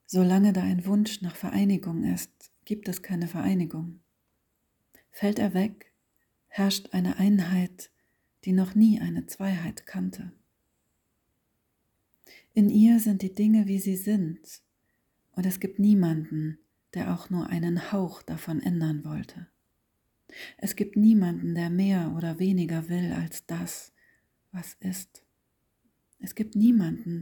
Solange da ein Wunsch nach Vereinigung ist, gibt es keine Vereinigung. Fällt er weg, herrscht eine Einheit, die noch nie eine Zweiheit kannte. In ihr sind die Dinge, wie sie sind, und es gibt niemanden, der auch nur einen Hauch davon ändern wollte. Es gibt niemanden, der mehr oder weniger will als das, was ist. Es gibt niemanden.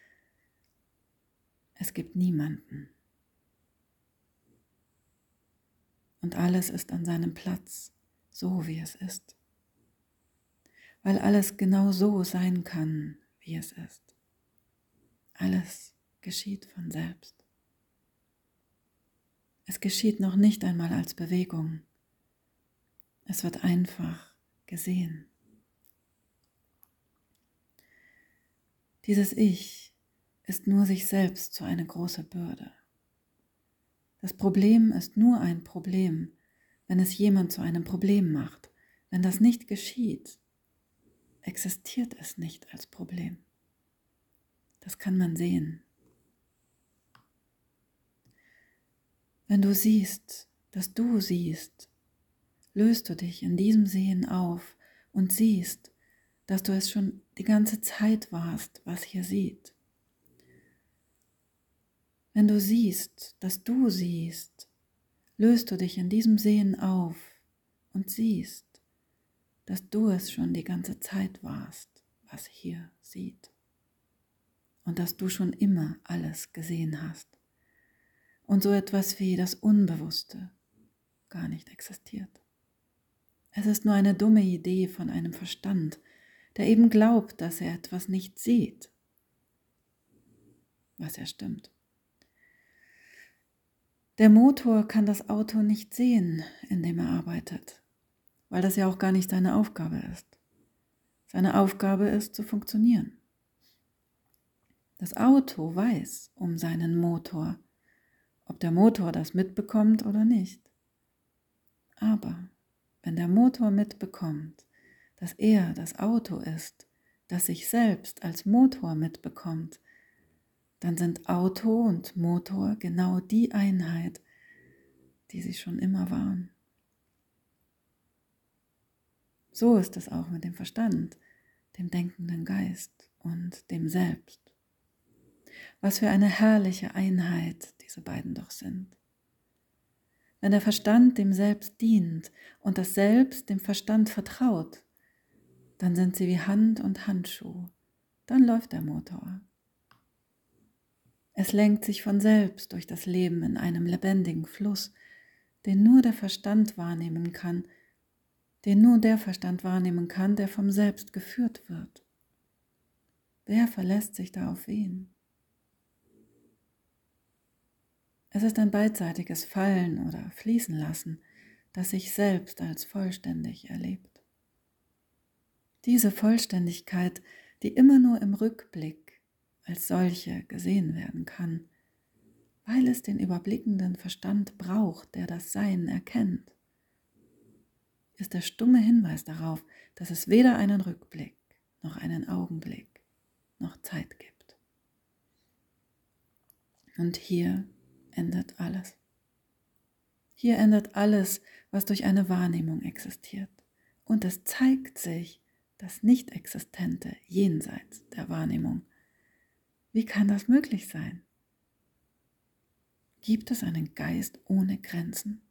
Und alles ist an seinem Platz, so wie es ist. Weil alles genau so sein kann, wie es ist. Alles geschieht von selbst. Es geschieht noch nicht einmal als Bewegung. Es wird einfach gesehen. Dieses Ich ist nur sich selbst so eine große Bürde. Das Problem ist nur ein Problem, wenn es jemand zu einem Problem macht. Wenn das nicht geschieht, existiert es nicht als Problem. Das kann man sehen. Wenn du siehst, dass du siehst, löst du dich in diesem Sehen auf und siehst, dass du es schon die ganze Zeit warst, was hier sieht. Wenn du siehst, dass du siehst, löst du dich in diesem Sehen auf und siehst, dass du es schon die ganze Zeit warst, was hier sieht. Und dass du schon immer alles gesehen hast. Und so etwas wie das Unbewusste gar nicht existiert. Es ist nur eine dumme Idee von einem Verstand, der eben glaubt, dass er etwas nicht sieht, was ja stimmt. Der Motor kann das Auto nicht sehen, in dem er arbeitet, weil das ja auch gar nicht seine Aufgabe ist. Seine Aufgabe ist, zu funktionieren. Das Auto weiß um seinen Motor, ob der Motor das mitbekommt oder nicht. Aber wenn der Motor mitbekommt, dass er das Auto ist, das sich selbst als Motor mitbekommt, dann sind Auto und Motor genau die Einheit, die sie schon immer waren. So ist es auch mit dem Verstand, dem denkenden Geist und dem Selbst. Was für eine herrliche Einheit diese beiden doch sind. Wenn der Verstand dem Selbst dient und das Selbst dem Verstand vertraut, dann sind sie wie Hand und Handschuh, dann läuft der Motor. Es lenkt sich von selbst durch das Leben in einem lebendigen Fluss, den nur der Verstand wahrnehmen kann, der vom Selbst geführt wird. Wer verlässt sich da auf wen? Es ist ein beidseitiges Fallen oder Fließen lassen, das sich selbst als vollständig erlebt. Diese Vollständigkeit, die immer nur im Rückblick als solche gesehen werden kann, weil es den überblickenden Verstand braucht, der das Sein erkennt, ist der stumme Hinweis darauf, dass es weder einen Rückblick, noch einen Augenblick, noch Zeit gibt. Und hier endet alles. Hier endet alles, was durch eine Wahrnehmung existiert. Und es zeigt sich das Nicht-Existente jenseits der Wahrnehmung. Wie kann das möglich sein? Gibt es einen Geist ohne Grenzen?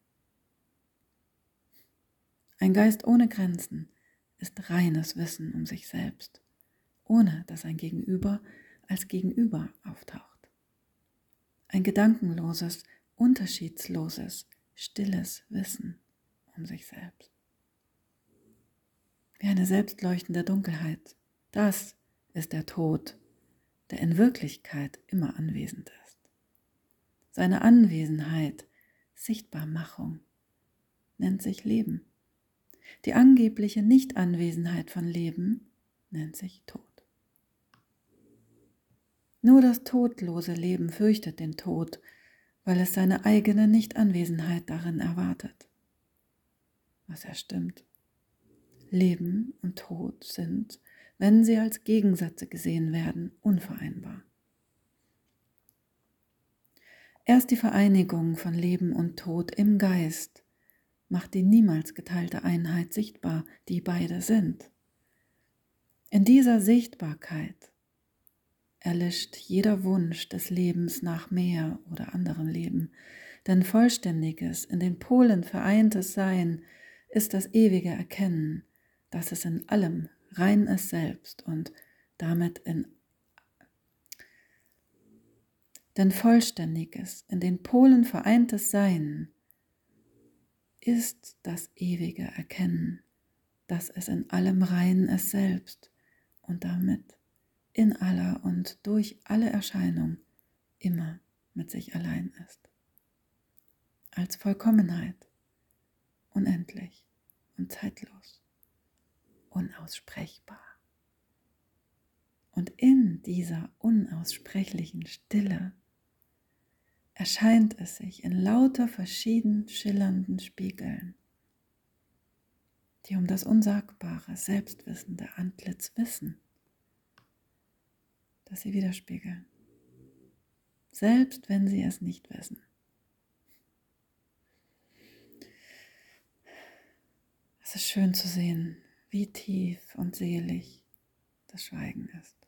Ein Geist ohne Grenzen ist reines Wissen um sich selbst, ohne dass ein Gegenüber als Gegenüber auftaucht. Ein gedankenloses, unterschiedsloses, stilles Wissen um sich selbst. Wie eine selbstleuchtende Dunkelheit. Das ist der Tod, der in Wirklichkeit immer anwesend ist. Seine Anwesenheit, Sichtbarmachung, nennt sich Leben. Die angebliche Nichtanwesenheit von Leben nennt sich Tod. Nur das todlose Leben fürchtet den Tod, weil es seine eigene Nichtanwesenheit darin erwartet. Was ja stimmt. Leben und Tod sind, wenn sie als Gegensätze gesehen werden, unvereinbar. Erst die Vereinigung von Leben und Tod im Geist macht die niemals geteilte Einheit sichtbar, die beide sind. In dieser Sichtbarkeit erlischt jeder Wunsch des Lebens nach mehr oder anderem Leben, denn vollständiges, in den Polen vereintes Sein ist das ewige Erkennen, dass es in allem rein ist selbst und damit denn vollständiges, in den Polen vereintes Sein ist das ewige Erkennen, dass es in allem rein ist selbst und damit in aller und durch alle Erscheinung immer mit sich allein ist. Als Vollkommenheit, unendlich und zeitlos, unaussprechbar. Und in dieser unaussprechlichen Stille erscheint es sich in lauter verschieden schillernden Spiegeln, die um das unsagbare, selbstwissende Antlitz wissen, das sie widerspiegeln, selbst wenn sie es nicht wissen. Es ist schön zu sehen, wie tief und selig das Schweigen ist.